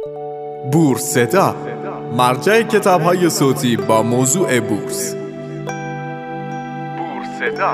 بورستا، مرجع کتاب‌های صوتی با موضوع بورس. بورستا.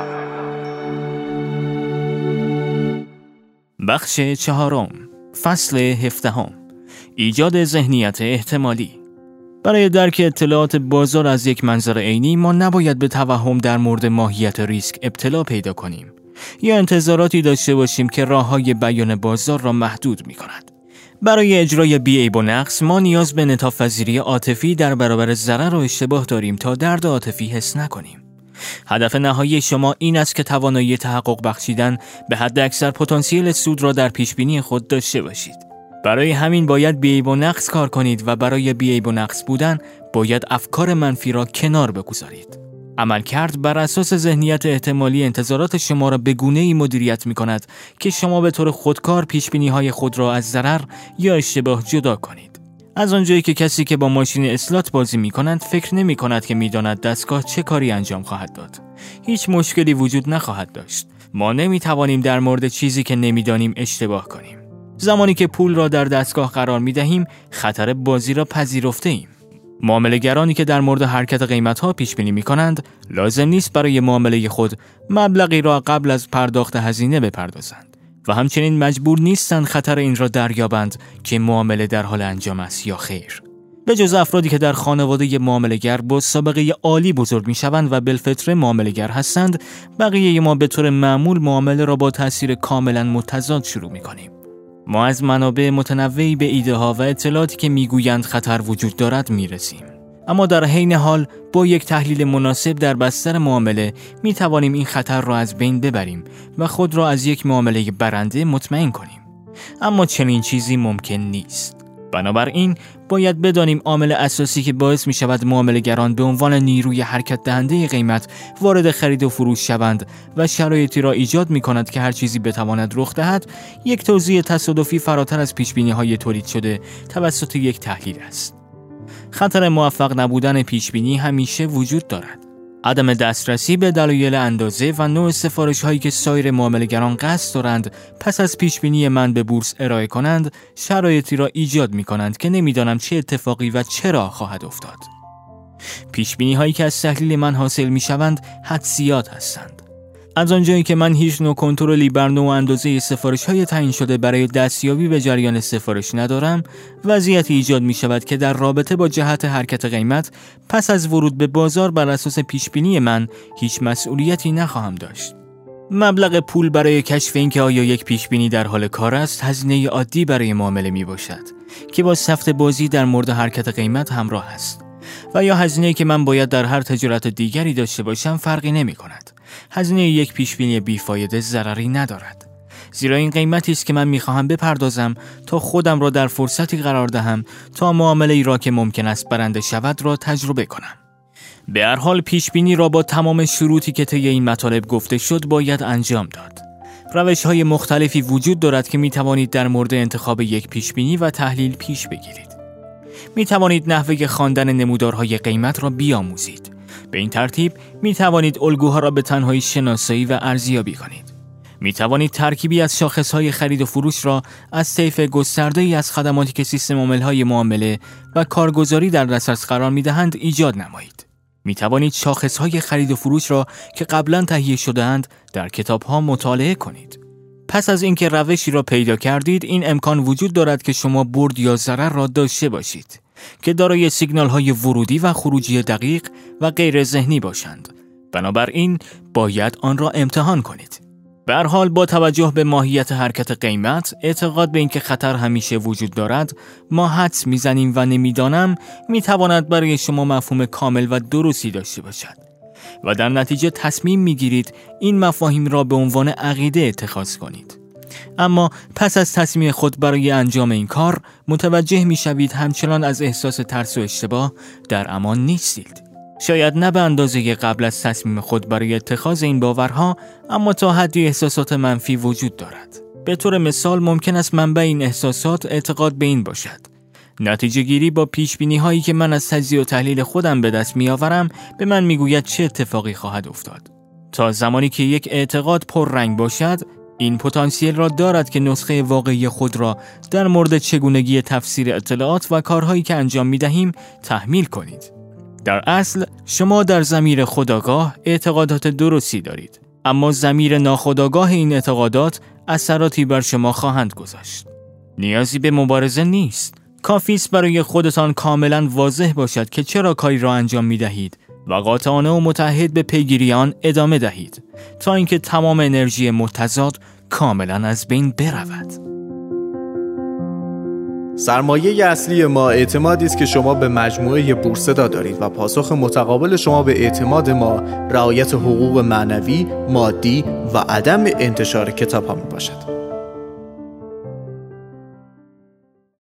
بخش 4، فصل 17، ایجاد ذهنیت احتمالی. برای درک اطلاعات بازار از یک منظر عینی ما نباید به توهم در مورد ماهیت ریسک ابتلا پیدا کنیم یا انتظاراتی داشته باشیم که راه‌های بیان بازار را محدود می‌کند. برای اجرای بی‌عیب و نقص ما نیاز به انعطاف‌پذیری عاطفی در برابر ضرر و اشتباه داریم تا درد عاطفی حس نکنیم. هدف نهایی شما این است که توانایی تحقق بخشیدن به حد اکثر پتانسیل سود را در پیشبینی خود داشته باشید. برای همین باید بی‌عیب و نقص کار کنید و برای بی‌عیب و نقص بودن باید افکار منفی را کنار بگذارید. عملکرد بر اساس ذهنیت احتمالی انتظارات شما را به گونه‌ای مدیریت می‌کند که شما به طور خودکار پیشبینی‌های خود را از ضرر یا اشتباه جدا کنید. از آنجایی که کسی که با ماشین اسلات بازی می‌کند فکر نمی‌کند که می‌داند دستگاه چه کاری انجام خواهد داد. هیچ مشکلی وجود نخواهد داشت. ما نمی‌توانیم در مورد چیزی که نمی‌دانیم اشتباه کنیم. زمانی که پول را در دستگاه قرار می‌دهیم، خطر بازی را پذیرفته‌ایم. معامله‌گرانی که در مورد حرکت قیمت‌ها پیش‌بینی می‌کنند، لازم نیست برای معامله خود مبلغی را قبل از پرداخت هزینه بپردازند و همچنین مجبور نیستند خطر این را دریابند که معامله در حال انجام است یا خیر. به جز افرادی که در خانواده معامله‌گر با سابقه عالی بزرگ می‌شوند و بالفطره معامله‌گر هستند، بقیه ما به طور معمول معامله را با تأثیر کاملاً متضاد شروع می‌کنیم. ما از منابع متنوعی به ایده‌ها و اطلاعاتی که میگویند خطر وجود دارد میرسیم. اما در حین حال با یک تحلیل مناسب در بستر معامله میتوانیم این خطر را از بین ببریم و خود را از یک معامله برنده مطمئن کنیم. اما چنین چیزی ممکن نیست. بنابراین باید بدانیم عامل اساسی که باعث می شود معامله‌گران به عنوان نیروی حرکت دهنده قیمت وارد خرید و فروش شوند و شرایطی را ایجاد می کند که هر چیزی بتواند رخ دهد، یک توزیع تصادفی فراتر از پیشبینی‌های تولید شده توسط یک تحلیل است. خطر موفق نبودن پیشبینی همیشه وجود دارد. عدم دسترسی به دلایل اندازه و نوع سفارش‌هایی که سایر معامله‌گران قصد دارند پس از پیشبینی من به بورس ارائه کنند، شرایطی را ایجاد می‌کنند که نمی‌دانم چه اتفاقی و چرا خواهد افتاد. پیشبینی‌هایی که از تحلیل من حاصل می‌شوند حدسیات هستند. از آنجایی که من هیچ نوع کنترلی بر نوع اندازه سفارش‌های تعیین شده برای دستیابی به جریان سفارش ندارم، وضعیتی ایجاد می‌شود که در رابطه با جهت حرکت قیمت پس از ورود به بازار بر اساس پیشبینی من هیچ مسئولیتی نخواهم داشت. مبلغ پول برای کشف اینکه آیا یک پیشبینی در حال کار است، هزینه عادی برای معامله میباشد که با سفت بازی در مورد حرکت قیمت همراه است و یا هزینه‌ای که من باید در هر تجارت دیگری داشته باشم فرقی نمی‌کند. هزینه یک پیشبینی بیفایده ضرری ندارد، زیرا این قیمتی است که من می‌خواهم بپردازم تا خودم را در فرصتی قرار دهم تا معامله‌ای را که ممکن است برنده شود را تجربه کنم. به هر حال پیشبینی را با تمام شروطی که طی این مطالب گفته شد باید انجام داد. روش‌های مختلفی وجود دارد که می‌توانید در مورد انتخاب یک پیشبینی و تحلیل پیش بگیرید. می‌توانید نحوه خواندن نمودارهای قیمت را بیاموزید. به این ترتیب می توانید الگوها را به تنهایی شناسایی و ارزیابی کنید. می توانید ترکیبی از شاخصهای خرید و فروش را از طیف گسترده‌ای از خدماتی که سیستم عامل‌های معامله و کارگزاری در دسترس قرار می دهند ایجاد نمایید. می توانید شاخصهای خرید و فروش را که قبلا تهیه شده‌اند در کتاب‌ها مطالعه کنید. پس از اینکه روشی را پیدا کردید، این امکان وجود دارد که شما برد یا ضرر را داشته باشید که دارای سیگنال‌های ورودی و خروجی دقیق و غیر ذهنی باشند. بنابراین باید آن را امتحان کنید. به هر حال با توجه به ماهیت حرکت قیمت، اعتقاد به اینکه خطر همیشه وجود دارد، ما حدس می‌زنیم و نمی‌دانم می‌تواند برای شما مفهوم کامل و درستی داشته باشد و در نتیجه تصمیم می‌گیرید این مفاهیم را به عنوان عقیده اتخاذ کنید. اما پس از تصمیم خود برای انجام این کار متوجه می‌شوید همچنان از احساس ترس و اشتباه در امان نیستید. شاید نه به اندازه قبل از تصمیم خود برای اتخاذ این باورها، اما تا حدی احساسات منفی وجود دارد. به طور مثال ممکن است منبع این احساسات اعتقاد به این باشد: نتیجه گیری با پیشبینی هایی که من از تجزیه و تحلیل خودم به دست میآورم به من میگوید چه اتفاقی خواهد افتاد. تا زمانی که یک اعتقاد پررنگ باشد، این پتانسیل را دارد که نسخه واقعی خود را در مورد چگونگی تفسیر اطلاعات و کارهایی که انجام می‌دهیم تحمیل کنید. در اصل شما در ضمیر خودآگاه اعتقادات درستی دارید، اما ضمیر ناخودآگاه این اعتقادات اثراتی بر شما خواهند گذاشت. نیازی به مبارزه نیست. کافی است برای خودتان کاملا واضح باشد که چرا کاری را انجام می‌دهید و قاطعانه و متعهد به پیگیری آن ادامه دهید تا اینکه تمام انرژی متضاد کاملا از بین برود. سرمایه اصلی ما اعتمادی است که شما به مجموعه بورسدا دارید و پاسخ متقابل شما به اعتماد ما رعایت حقوق معنوی، مادی و عدم انتشار کتاب ها می باشد.